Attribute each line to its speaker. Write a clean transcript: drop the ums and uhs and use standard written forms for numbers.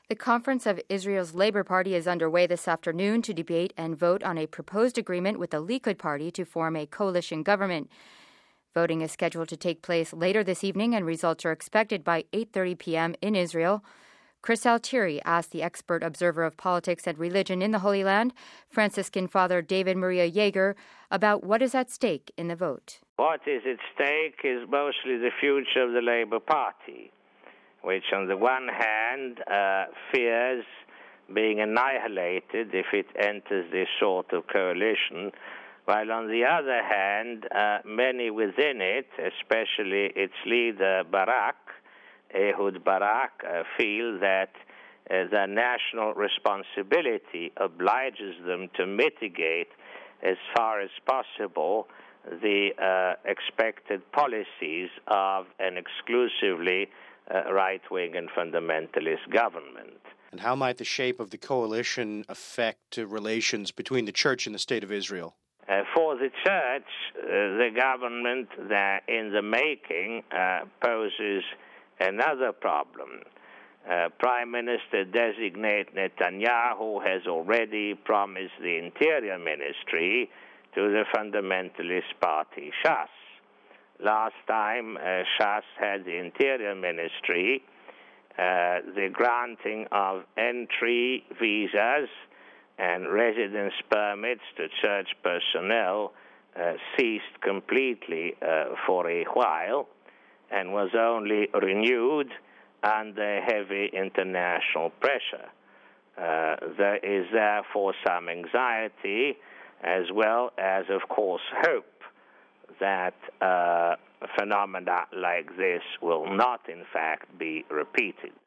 Speaker 1: The Conference of Israel's Labor Party is underway this afternoon to debate and vote on a proposed agreement with the Likud party to form a coalition government. Voting is scheduled to take place later this evening, and results are expected by 8:30 p.m. in Israel. Chris Altieri asked the expert observer of politics and religion in the Holy Land, Franciscan Father David Maria Yeager, about what is at stake in the vote.
Speaker 2: What is at stake is mostly the future of the Labour Party, which on the one hand fears being annihilated if it enters this sort of coalition, while on the other hand, many within it, especially its leader Ehud Barak, feel that their national responsibility obliges them to mitigate as far as possible the expected policies of an exclusively right-wing and fundamentalist government.
Speaker 3: And how might the shape of the coalition affect relations between the Church and the State of Israel?
Speaker 2: For the Church, the government that in the making poses another problem. Prime Minister-designate Netanyahu has already promised the Interior Ministry to the fundamentalist party Shas. Last time Shas had the Interior Ministry, the granting of entry visas and residence permits to church personnel ceased completely for a while and was only renewed under heavy international pressure. There is therefore some anxiety as well as, of course, hope that phenomena like this will not, in fact, be repeated.